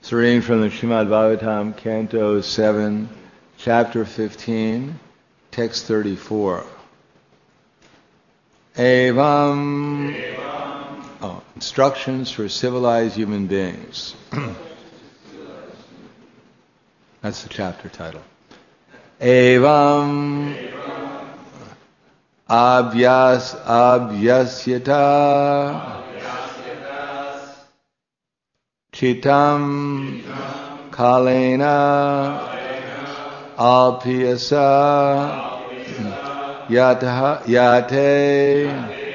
It's a reading from the Srimad Bhagavatam, Canto 7, Chapter 15, Text 34. Instructions for civilized human beings. That's the chapter title. Evam abhyasyata Chitam kalena alpiyasa yate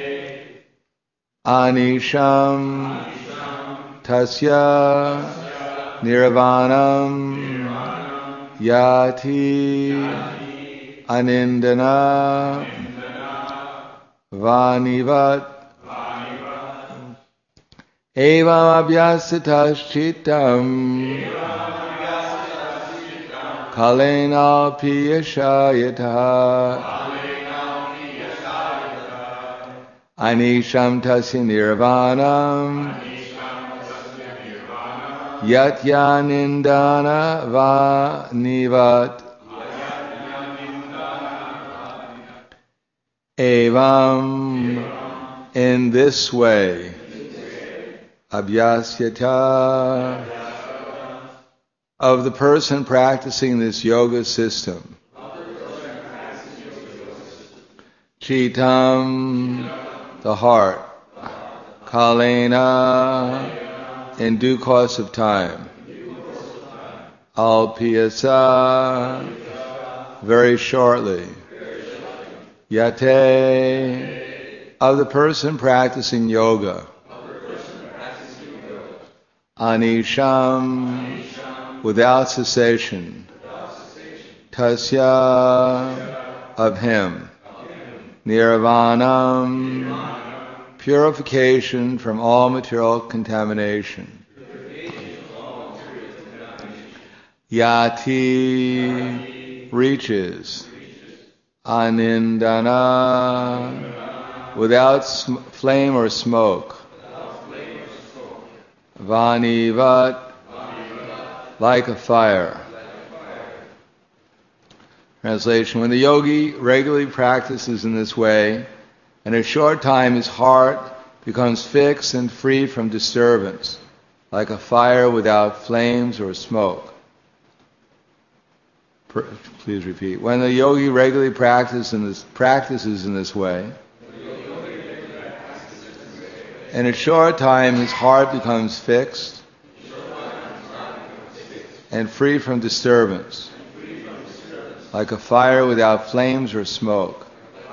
anisham tasya nirvanam yati anindana vanivat Evam abhyasitaśchitam kalena piyashayata anisham tasya nirvanam yatyanindana vanivat Evam, in this way, abhyasyata, of the person practicing this yoga system. Chitam, the heart. Kalena, in due course of time. Alpiyasa, very shortly. Yate, of the person practicing yoga. Anisham, without cessation. Tasya, of him. Nirvanam, purification from all material contamination. Yati, reaches. Anindana, without flame or smoke. Vanivat, like a fire. Translation: when the yogi regularly practices in this way, in a short time his heart becomes fixed and free from disturbance, like a fire without flames or smoke. Please repeat. When the yogi regularly practices in this way, in a short time his heart becomes fixed and free from disturbance, like a fire without flames or smoke.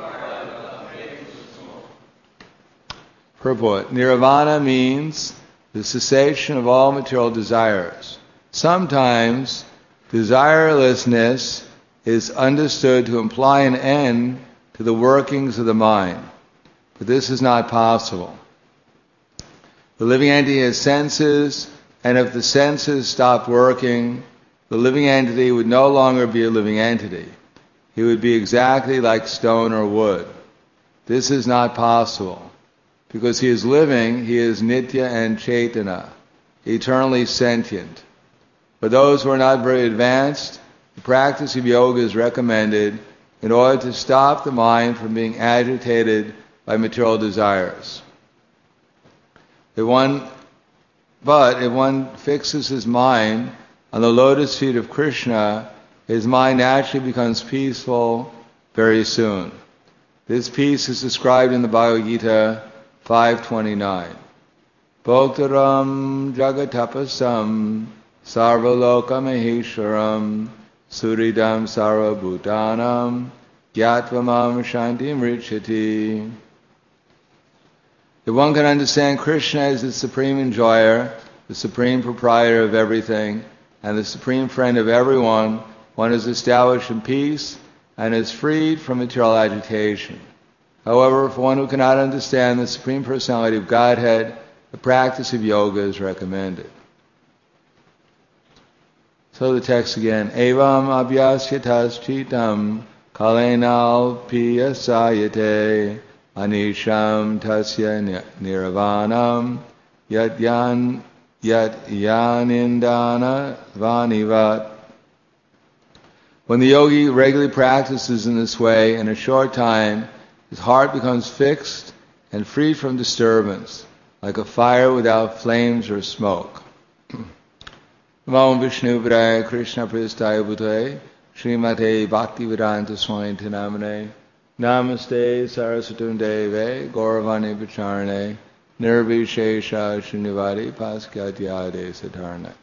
Purport: Nirvana means the cessation of all material desires. Sometimes desirelessness is understood to imply an end to the workings of the mind, but this is not possible. The living entity has senses, and if the senses stopped working, the living entity would no longer be a living entity. He would be exactly like stone or wood. This is not possible. Because he is living, he is nitya and chaitana, eternally sentient. For those who are not very advanced, the practice of yoga is recommended in order to stop the mind from being agitated by material desires. If one fixes his mind on the lotus feet of Krishna, his mind naturally becomes peaceful very soon. This peace is described in the Bhagavad Gita 5:29. Bhoktaram jagatapasam sarvaloka maheshwaram suridam sarvabhutanam gyatvam shantim richati. If one can understand Krishna as the supreme enjoyer, the supreme proprietor of everything, and the supreme friend of everyone, one is established in peace and is freed from material agitation. However, for one who cannot understand the Supreme Personality of Godhead, the practice of yoga is recommended. So the text again. Evam abhyasyatas chitam kalenal piyasayate anisham tasya nirvanam yatyan yat yanindana vanivat. When the yogi regularly practices in this way, in a short time, his heart becomes fixed and free from disturbance, like a fire without flames or smoke. Namo Vishnu Padaya Krishna Pristaya Bhutaya Srimate Bhaktivedanta Swami Namane Namaste Saraswatam Deve Gauravani Pacharane Nirvishesha Srinivadi Paskyatyade Satarne.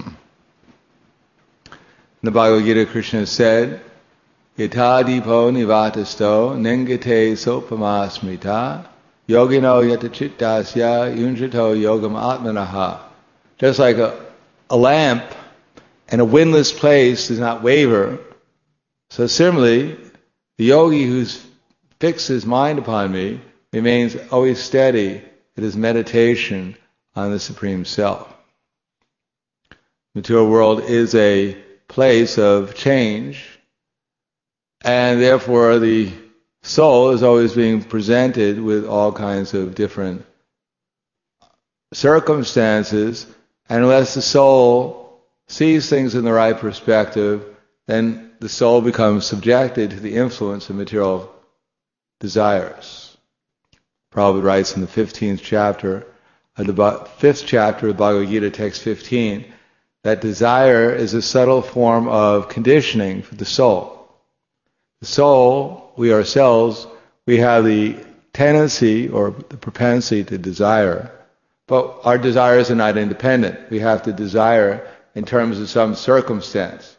In the Bhagavad Gita, Krishna said, Yatadipo nivatasto nengate sopamasmita yogino yatachittasya yunjato yogam atmanaha. Just like a lamp in a windless place does not waver, so similarly, the yogi who's fixed his mind upon me remains always steady in his meditation on the Supreme Self. The material world is a place of change, and therefore the soul is always being presented with all kinds of different circumstances, and unless the soul sees things in the right perspective, then the soul becomes subjected to the influence of material desires. Prabhupada writes in the 15th chapter, of the 5th chapter of Bhagavad Gita, text 15, that desire is a subtle form of conditioning for the soul. The soul, we ourselves, we have the tendency or the propensity to desire, but our desires are not independent. We have to desire in terms of some circumstance.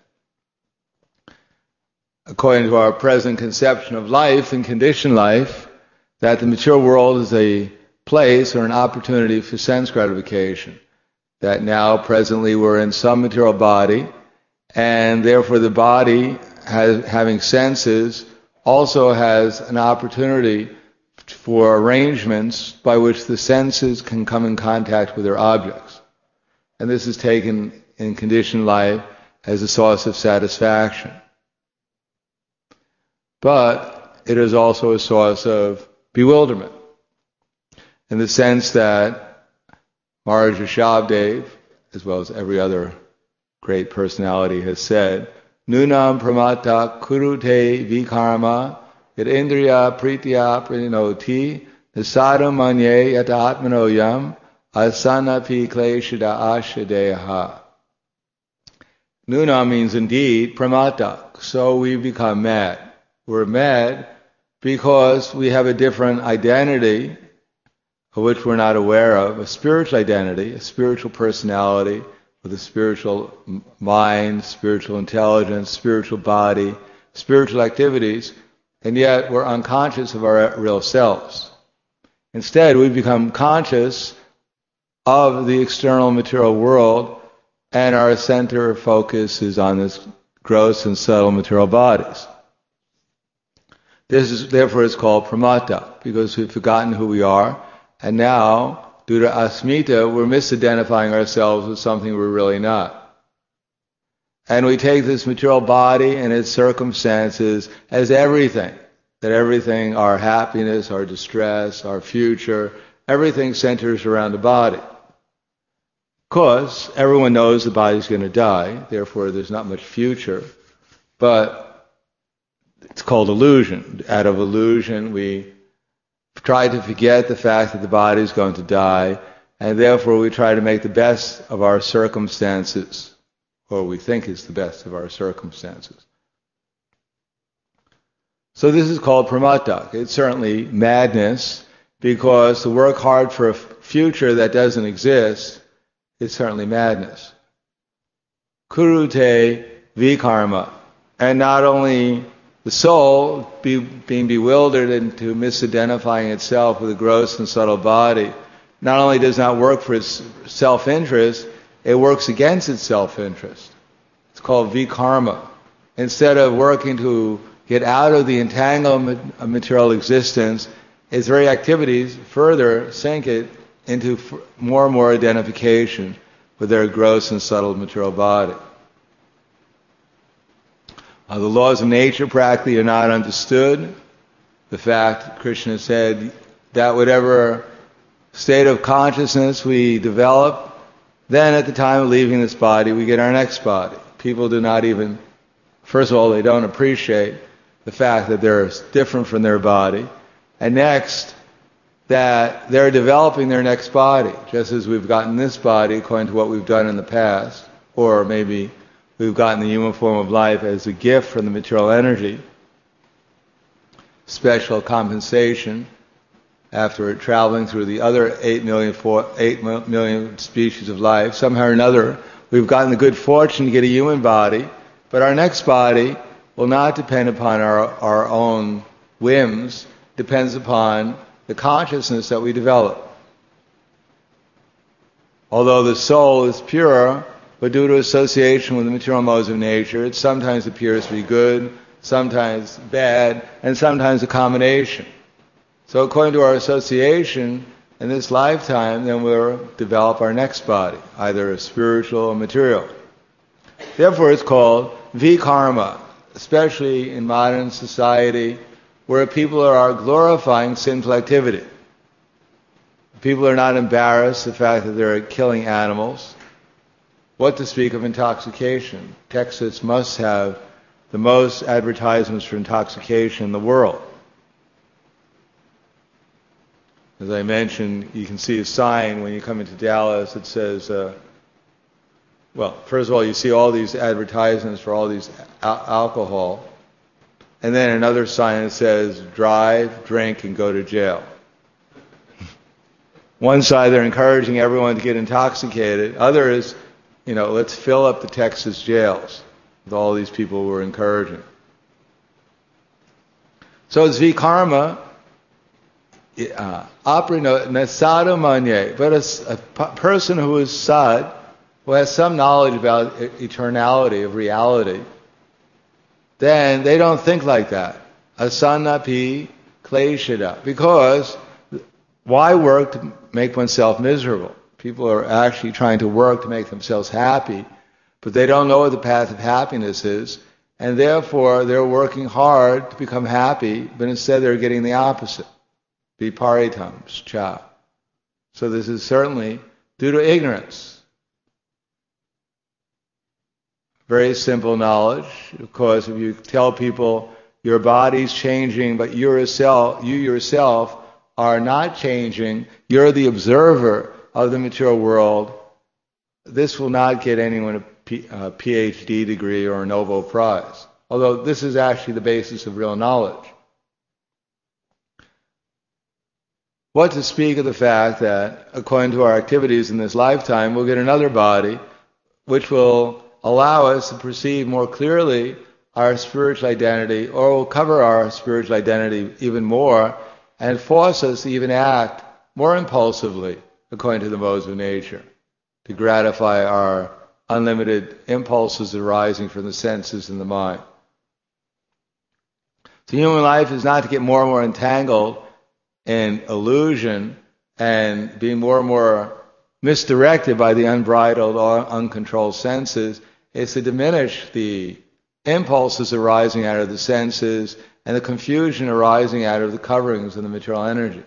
According to our present conception of life and conditioned life, that the material world is a place or an opportunity for sense gratification. That now, presently, we're in some material body, and therefore the body, having senses, also has an opportunity for arrangements by which the senses can come in contact with their objects. And this is taken in conditioned life as a source of satisfaction. But it is also a source of bewilderment, in the sense that Maharaj Rishabhdev, as well as every other great personality, has said, Nunam pramata kurute vikarma yad indriya pritya prinoti nisadam manye yata atmano yam asanapi kleshida ashadeha. Nunam means indeed pramata, so we become mad. We're mad because we have a different identity of which we're not aware of, a spiritual identity, a spiritual personality with a spiritual mind, spiritual intelligence, spiritual body, spiritual activities, and yet we're unconscious of our real selves. Instead, we become conscious of the external material world, and our center of focus is on this gross and subtle material bodies. Therefore it's called pramata, because we've forgotten who we are, and now, due to asmita, we're misidentifying ourselves with something we're really not. And we take this material body and its circumstances as everything. That everything, our happiness, our distress, our future, everything centers around the body. Of course, everyone knows the body's going to die, therefore there's not much future. But it's called illusion. Out of illusion, we try to forget the fact that the body is going to die, and therefore we try to make the best of our circumstances, or we think is the best of our circumstances. So this is called pramata. It's certainly madness, because to work hard for a future that doesn't exist is certainly madness. Kurute vikarma. And not only the soul being bewildered into misidentifying itself with a gross and subtle body, not only does not work for its self-interest, it works against its self-interest. It's called vikarma. Instead of working to get out of the entanglement of material existence, its very activities further sink it into more and more identification with their gross and subtle material body. The laws of nature practically are not understood. The fact, Krishna said, that whatever state of consciousness we develop Then at the time of leaving this body, we get our next body. People do not even, first of all, they don't appreciate the fact that they're different from their body. And next, that they're developing their next body, just as we've gotten this body according to what we've done in the past, or maybe we've gotten the human form of life as a gift from the material energy, special compensation after traveling through the other 8 million species of life. Somehow or another, we've gotten the good fortune to get a human body, but our next body will not depend upon our own whims, depends upon the consciousness that we develop. Although the soul is pure, but due to association with the material modes of nature, it sometimes appears to be good, sometimes bad, and sometimes a combination. So according to our association in this lifetime, then we'll develop our next body, either spiritual or material. Therefore it's called vikarma, especially in modern society, where people are glorifying sinful activity. People are not embarrassed the fact that they're killing animals. What to speak of intoxication? Texas must have the most advertisements for intoxication in the world. As I mentioned, you can see a sign when you come into Dallas that says, first of all, you see all these advertisements for all these alcohol, and then another sign that says, drive, drink, and go to jail. One side, they're encouraging everyone to get intoxicated. Other is, let's fill up the Texas jails with all these people we're encouraging. So it's vikarma, aprino nasado manye, but a person who is sad, who has some knowledge about eternality, of reality, then they don't think like that. Asanapi kleshada. Because why work to make oneself miserable? People are actually trying to work to make themselves happy, but they don't know what the path of happiness is, and therefore they're working hard to become happy, but instead they're getting the opposite. Viparitam cha. So this is certainly due to ignorance. Very simple knowledge. Of course, if you tell people your body's changing, but you yourself are not changing, you're the observer of the material world, this will not get anyone a PhD degree or a Nobel Prize. Although this is actually the basis of real knowledge. What to speak of the fact that, according to our activities in this lifetime, we'll get another body which will allow us to perceive more clearly our spiritual identity, or will cover our spiritual identity even more and force us to even act more impulsively according to the modes of nature, to gratify our unlimited impulses arising from the senses and the mind. So human life is not to get more and more entangled in illusion and be more and more misdirected by the unbridled or uncontrolled senses. It's to diminish the impulses arising out of the senses and the confusion arising out of the coverings of the material energy.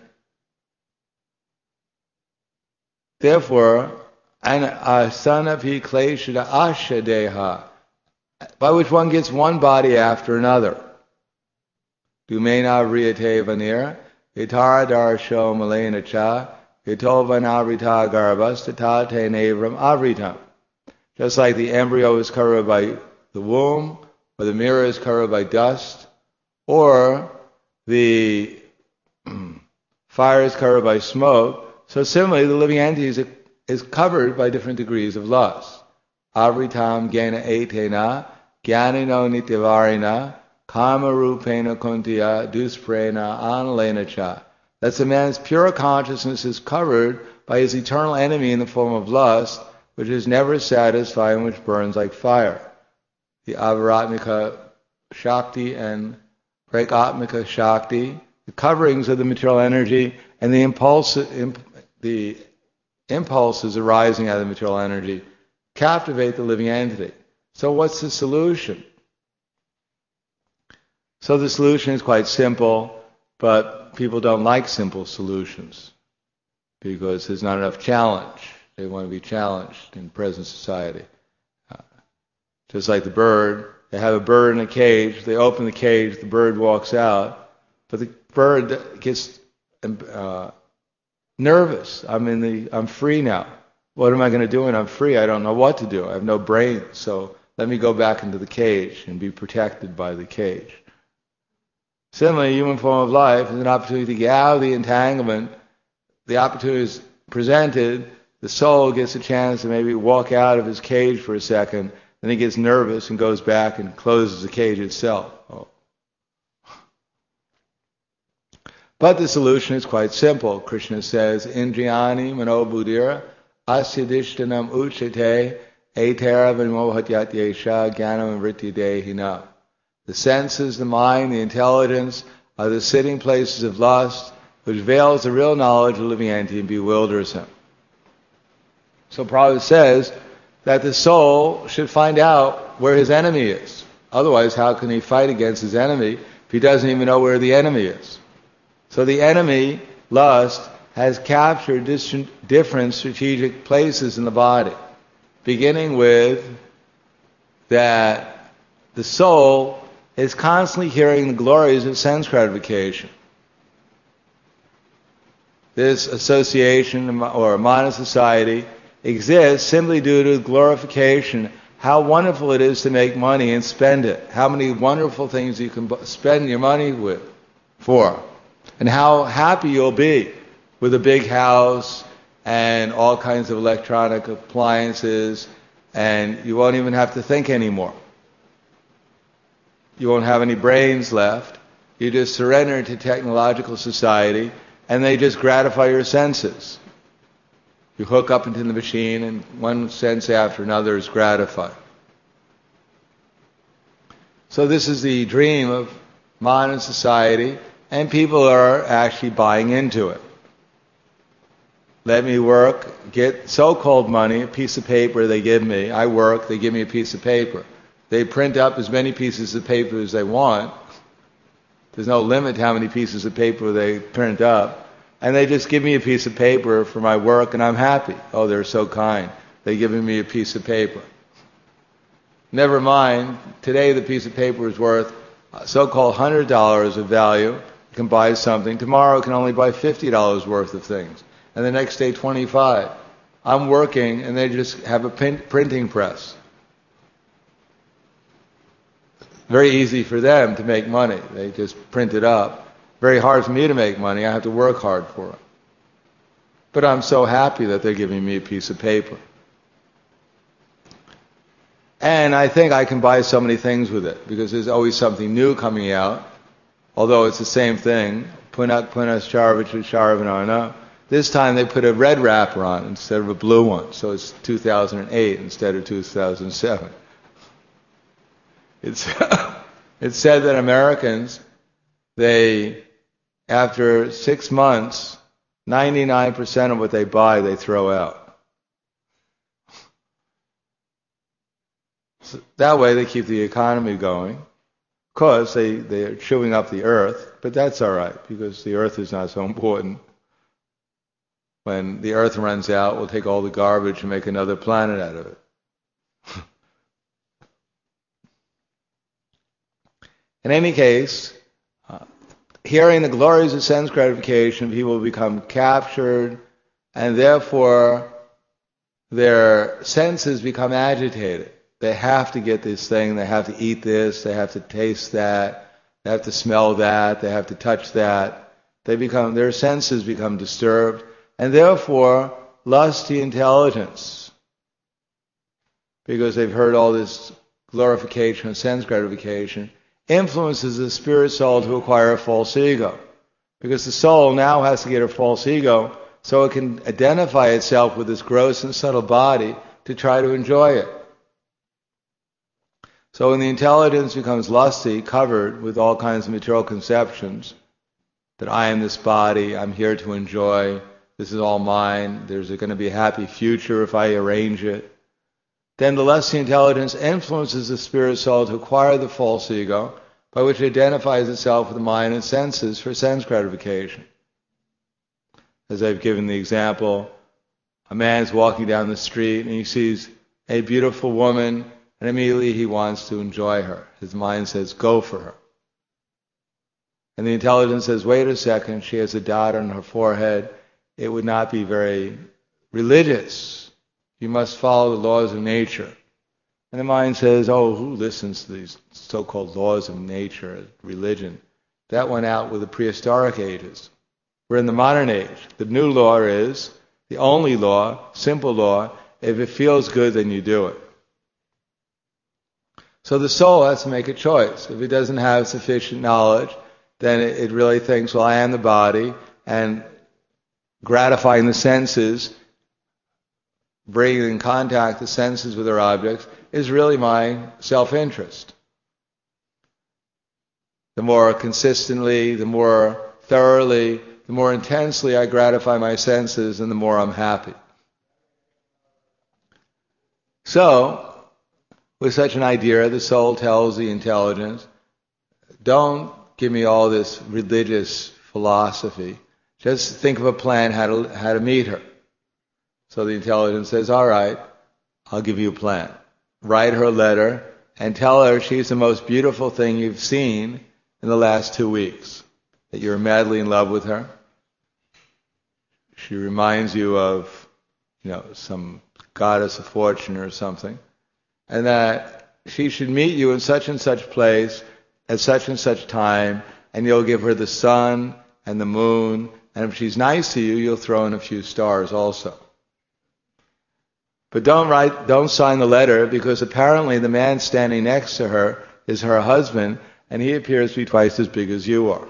Therefore, asanapi kleshada ashadeha, by which one gets one body after another. Dumena riyate vanira, itara darsho malena cha, itovanavrita garbhas tatate nevram avritam. Just like the embryo is covered by the womb, or the mirror is covered by dust, or the fire is covered by smoke, so similarly the living entity is covered by different degrees of lust. Avritam gena etena, gyanino nityavarina, kama rupena kuntiya, dusprena anlena cha. That's a man's pure consciousness is covered by his eternal enemy in the form of lust, which is never satisfied and which burns like fire. The avaratmika shakti and prakatmika shakti, the coverings of the material energy and the impulses arising out of the material energy, captivate the living entity. So what's the solution? So the solution is quite simple, but people don't like simple solutions because there's not enough challenge. They want to be challenged in present society. Just like the bird, they have a bird in a cage, they open the cage, the bird walks out, but the bird gets nervous. I'm free now. What am I going to do when I'm free? I don't know what to do. I have no brain, so let me go back into the cage and be protected by the cage. Similarly, human form of life is an opportunity to get out of the entanglement. The opportunity is presented, the soul gets a chance to maybe walk out of his cage for a second, then he gets nervous and goes back and closes the cage itself. Oh. But the solution is quite simple. Krishna says, Indriyani manobuddhira asyadishtanam uchate etara vimohatyat jnanam vrittidehina. The senses, the mind, the intelligence are the sitting places of lust, which veils the real knowledge of the living entity and bewilders him. So Prabhupada says that the soul should find out where his enemy is. Otherwise, how can he fight against his enemy if he doesn't even know where the enemy is? So the enemy, lust, has captured different strategic places in the body, beginning with that the soul is constantly hearing the glories of sense gratification. This association or modern society exists simply due to glorification, how wonderful it is to make money and spend it, how many wonderful things you can spend your money for, and how happy you'll be with a big house and all kinds of electronic appliances, and you won't even have to think anymore. You won't have any brains left. You just surrender to technological society, and they just gratify your senses. You hook up into the machine, and one sense after another is gratified. So this is the dream of modern society, and people are actually buying into it. Let me work, get so-called money, a piece of paper they give me. I work, they give me a piece of paper. They print up as many pieces of paper as they want. There's no limit to how many pieces of paper they print up. And they just give me a piece of paper for my work, and I'm happy. Oh, they're so kind. They're giving me a piece of paper. Never mind, today the piece of paper is worth so-called $100 of value. You can buy something. Tomorrow it can only buy $50 worth of things. And the next day, 25. I'm working, and they just have a printing press. Very easy for them to make money. They just print it up. Very hard for me to make money. I have to work hard for it. But I'm so happy that they're giving me a piece of paper. And I think I can buy so many things with it, because there's always something new coming out, although it's the same thing. Punak punas charvachu charvanarna. This time they put a red wrapper on instead of a blue one, so it's 2008 instead of 2007. It's said that Americans, after 6 months, 99% of what they buy, they throw out. So that way they keep the economy going. Of course, they're chewing up the earth, but that's all right, because the earth is not so important. When the earth runs out, we'll take all the garbage and make another planet out of it. In any case, hearing the glories of sense gratification, people become captured, and therefore their senses become agitated. They have to get this thing, they have to eat this, they have to taste that, they have to smell that, they have to touch that. Their senses become disturbed, and therefore lusty intelligence, because they've heard all this glorification and sense gratification, influences the spirit soul to acquire a false ego. Because the soul now has to get a false ego so it can identify itself with this gross and subtle body to try to enjoy it. So when the intelligence becomes lusty, covered with all kinds of material conceptions, that I am this body, I'm here to enjoy, this is all mine, there's going to be a happy future if I arrange it, then the lusty intelligence influences the spirit soul to acquire the false ego, by which it identifies itself with the mind and senses for sense gratification. As I've given the example a man's walking down the street and he sees a beautiful woman and immediately he wants to enjoy her. His mind says, go for her. And the intelligence says, wait a second, she has a dot on her forehead. It would not be very religious. You must follow the laws of nature. And the mind says, oh, who listens to these so-called laws of nature, religion? That went out with the prehistoric ages. We're in the modern age. The new law is, the only law, simple law, if it feels good, then you do it. So the soul has to make a choice. If it doesn't have sufficient knowledge, then it really thinks, well, I am the body, and gratifying the senses, bringing in contact the senses with their objects, is really my self-interest. The more consistently, the more thoroughly, the more intensely I gratify my senses, and the more I'm happy. So, with such an idea, the soul tells the intelligence, don't give me all this religious philosophy. Just think of a plan how to meet her. So the intelligence says, all right, I'll give you a plan. Write her a letter and tell her she's the most beautiful thing you've seen in the last 2 weeks. That you're madly in love with her. She reminds you of, some goddess of fortune or something. And that she should meet you in such and such place at such and such time, and you'll give her the sun and the moon, and if she's nice to you, you'll throw in a few stars also. But don't sign the letter, because apparently the man standing next to her is her husband, and he appears to be twice as big as you are.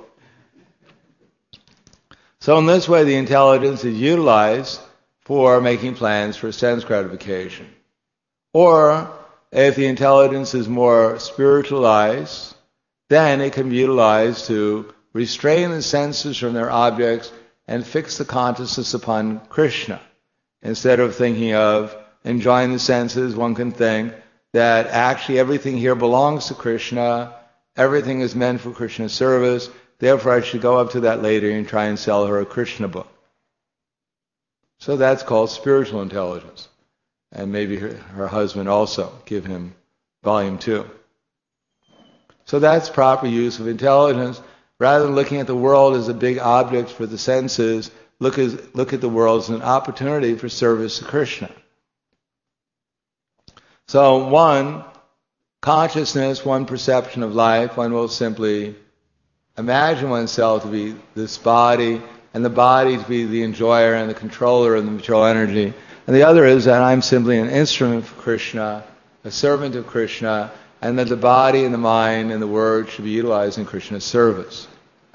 So in this way, the intelligence is utilized for making plans for sense gratification. Or, if the intelligence is more spiritualized, then it can be utilized to restrain the senses from their objects and fix the consciousness upon Krishna. Instead of thinking of enjoying the senses, one can think that actually everything here belongs to Krishna, everything is meant for Krishna's service, therefore I should go up to that lady and try and sell her a Krishna book. So that's called spiritual intelligence. And maybe her husband also, give him volume 2. So that's proper use of intelligence. Rather than looking at the world as a big object for the senses, look at the world as an opportunity for service to Krishna. So one consciousness, one perception of life, one will simply imagine oneself to be this body, and the body to be the enjoyer and the controller of the material energy. And the other is that I'm simply an instrument for Krishna, a servant of Krishna, and that the body and the mind and the word should be utilized in Krishna's service.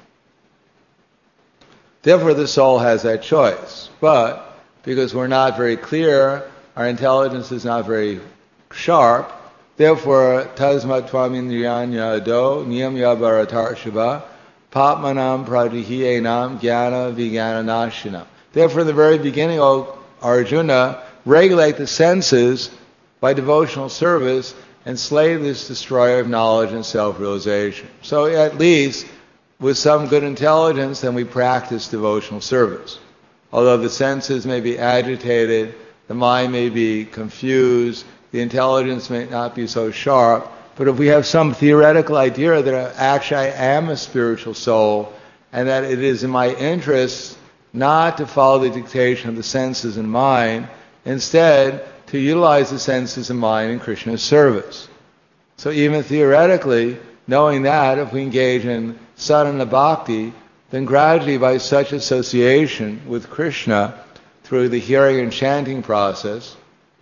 Therefore the soul has that choice. But because we're not very clear, our intelligence is not very sharp, therefore tasmat tvamindriyanya do niyamya bharatarshava papmanam pradihiyenam jnana vijnana nashinam. Therefore in the very beginning, O Arjuna, regulate the senses by devotional service and slay this destroyer of knowledge and self-realization. So at least with some good intelligence, then we practice devotional service. Although the senses may be agitated, the mind may be confused, the intelligence may not be so sharp, but if we have some theoretical idea that actually I am a spiritual soul, and that it is in my interest not to follow the dictation of the senses and mind, instead to utilize the senses and mind in Krishna's service. So even theoretically, knowing that if we engage in sadhana bhakti, then gradually by such association with Krishna through the hearing and chanting process,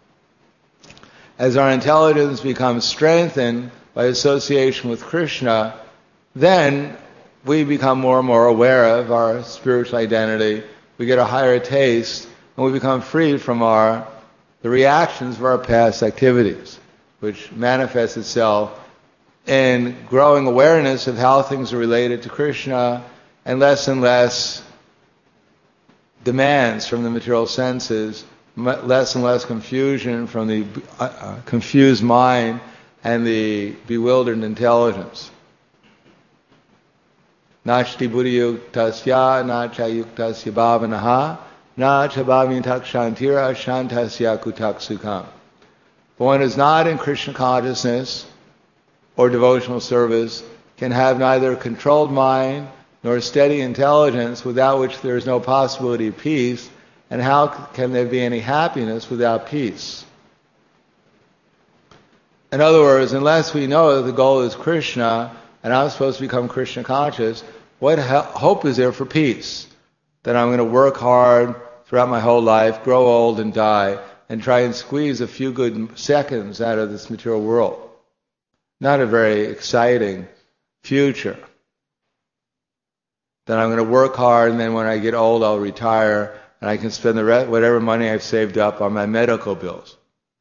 as our intelligence becomes strengthened by association with Krishna, then we become more and more aware of our spiritual identity, we get a higher taste, and we become free from the reactions of our past activities, which manifests itself in growing awareness of how things are related to Krishna, and less demands from the material senses, less and less confusion from the confused mind and the bewildered intelligence. Nashti buddhiyuktasya nachayuktasya bhavanaha Na chabhavintak shantira shantasya kutak sukham. But one who is not in Krishna consciousness or devotional service can have neither a controlled mind nor a steady intelligence, without which there is no possibility of peace. And how can there be any happiness without peace? In other words, unless we know that the goal is Krishna, and I'm supposed to become Krishna conscious, what hope is there for peace? That I'm going to work hard throughout my whole life, grow old and die, and try and squeeze a few good seconds out of this material world. Not a very exciting future. That I'm going to work hard, and then when I get old I'll retire, and I can spend the rest, whatever money I've saved up on my medical bills.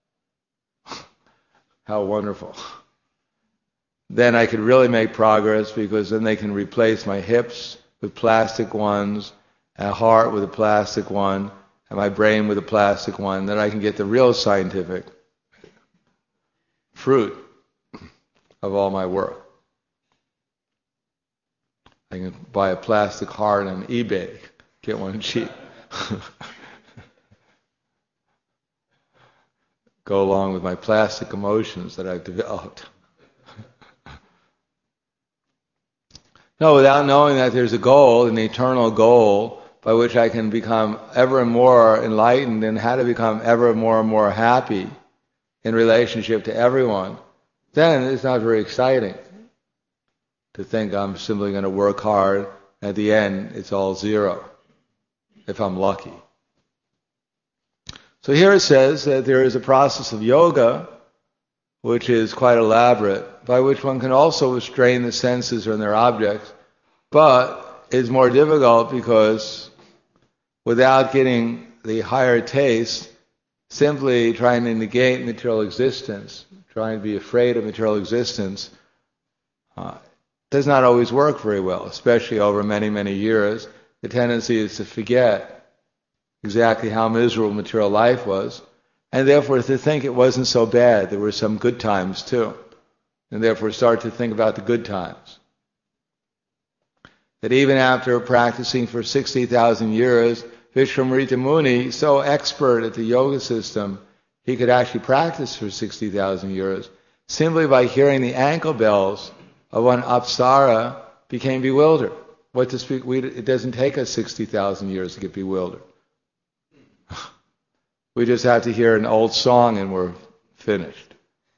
How wonderful. Then I could really make progress, because then they can replace my hips with plastic ones, and a heart with a plastic one, and my brain with a plastic one. Then I can get the real scientific fruit of all my work. I can buy a plastic heart on eBay, get one cheap. Go along with my plastic emotions that I've developed. No, without knowing that there's a goal, an eternal goal, by which I can become ever more enlightened and how to become ever more and more happy in relationship to everyone, then it's not very exciting to think I'm simply going to work hard, and at the end it's all zero, if I'm lucky. So here it says that there is a process of yoga, which is quite elaborate, by which one can also restrain the senses from their objects, but it's more difficult because without getting the higher taste, simply trying to negate material existence, trying to be afraid of material existence, does not always work very well, especially over many, many years. The tendency is to forget exactly how miserable material life was, and therefore to think it wasn't so bad. There were some good times too, and therefore start to think about the good times. That even after practicing for 60,000 years, Vishwamrita Muni, so expert at the yoga system, he could actually practice for 60,000 years, simply by hearing the ankle bells of one apsara, became bewildered. What to speak? It doesn't take us 60,000 years to get bewildered. We just have to hear an old song and we're finished.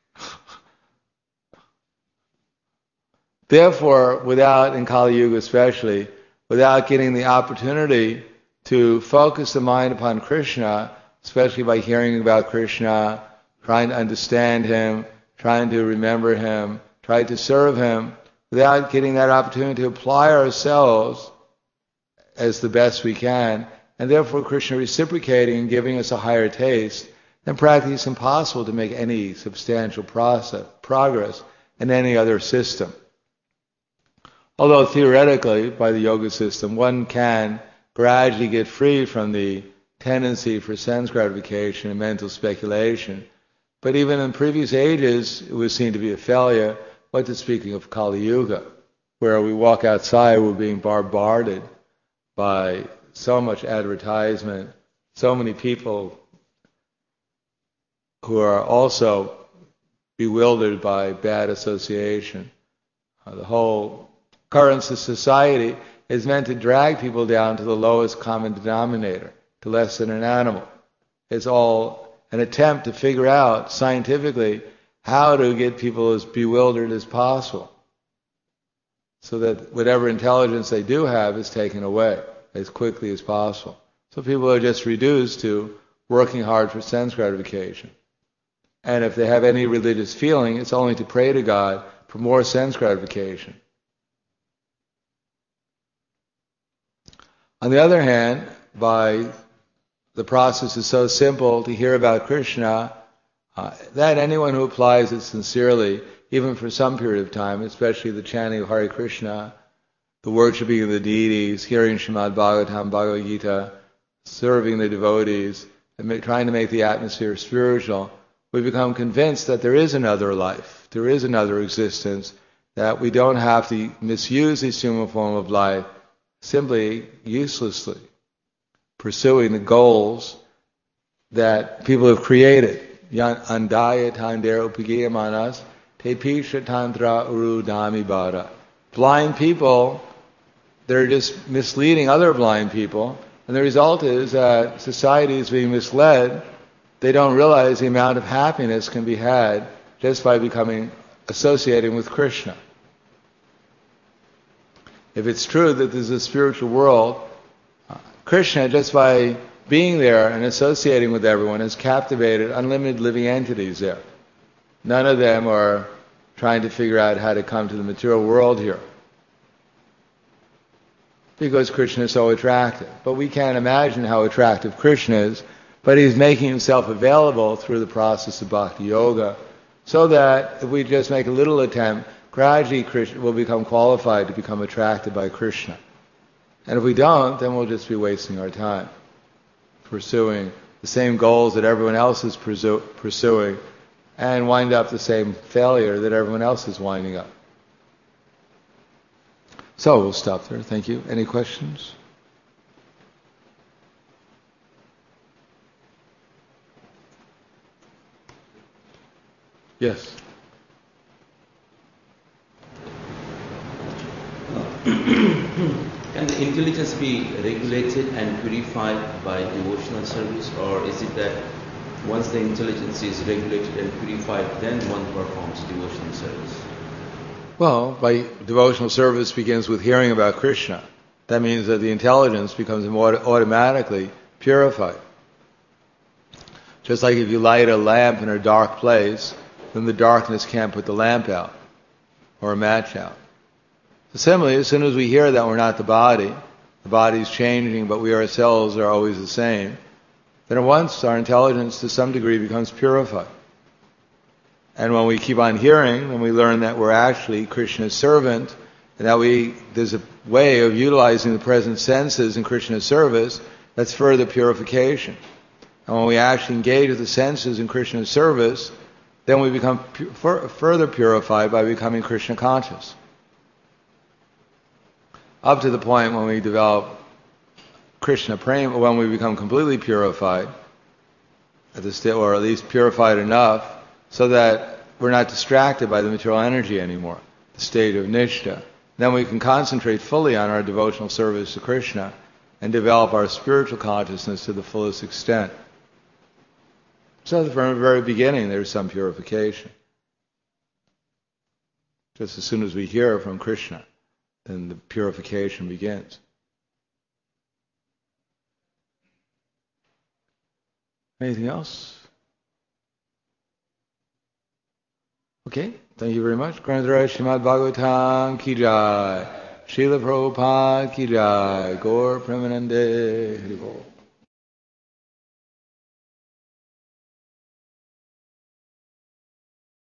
Therefore, in Kali Yuga especially, without getting the opportunity to focus the mind upon Krishna, especially by hearing about Krishna, trying to understand Him, trying to remember Him, trying to serve Him, without getting that opportunity to apply ourselves as the best we can, and therefore Krishna reciprocating and giving us a higher taste, then practically it's impossible to make any substantial progress in any other system. Although theoretically, by the yoga system, one can gradually get free from the tendency for sense gratification and mental speculation. But even in previous ages, it was seen to be a failure, what to speaking of Kali Yuga, where we walk outside, we're being bombarded by so much advertisement, so many people who are also bewildered by bad association. The whole currents of society is meant to drag people down to the lowest common denominator, to less than an animal. It's all an attempt to figure out scientifically how to get people as bewildered as possible, so that whatever intelligence they do have is taken away as quickly as possible. So people are just reduced to working hard for sense gratification. And if they have any religious feeling, it's only to pray to God for more sense gratification. On the other hand, the process is so simple to hear about Krishna, that anyone who applies it sincerely, even for some period of time, especially the chanting of Hare Krishna, the worshipping of the deities, hearing Srimad Bhagavatam, Bhagavad Gita, serving the devotees, and trying to make the atmosphere spiritual, we become convinced that there is another life, there is another existence, that we don't have to misuse this human form of life simply uselessly, pursuing the goals that people have created. Andaya tandera upagiyamanas tepisha tantra uru dami bara. Blind people, they're just misleading other blind people, and the result is that society is being misled. They don't realize the amount of happiness can be had just by associating with Krishna. If it's true that there's a spiritual world, Krishna, just by being there and associating with everyone, has captivated unlimited living entities there. None of them are trying to figure out how to come to the material world here, because Krishna is so attractive. But we can't imagine how attractive Krishna is, but he's making himself available through the process of bhakti yoga, so that if we just make a little attempt, gradually Krishna will become qualified to become attracted by Krishna. And if we don't, then we'll just be wasting our time pursuing the same goals that everyone else is pursuing, and wind up the same failure that everyone else is winding up. So we'll stop there. Thank you. Any questions? Yes. Can the intelligence be regulated and purified by devotional service, or is it that once the intelligence is regulated and purified, then one performs devotional service? Well, by devotional service begins with hearing about Krishna. That means that the intelligence becomes automatically purified. Just like if you light a lamp in a dark place, then the darkness can't put the lamp out or a match out. Similarly, as soon as we hear that we're not the body is changing, but we ourselves are always the same, then at once our intelligence to some degree becomes purified. And when we keep on hearing, then we learn that we're actually Krishna's servant, and that there's a way of utilizing the present senses in Krishna's service that's further purification. And when we actually engage with the senses in Krishna's service, then we become further purified by becoming Krishna conscious. Up to the point when we develop Krishna prema, when we become completely purified, or at least purified enough so that we're not distracted by the material energy anymore, the state of nishta. Then we can concentrate fully on our devotional service to Krishna and develop our spiritual consciousness to the fullest extent. So from the very beginning there's some purification. Just as soon as we hear from Krishna, then the purification begins. Anything else? Okay, thank you very much. Granthara Srimad Bhagavatam ki jai. Srila Prabhupada ki jai. Gaur Premanande Hari Bol.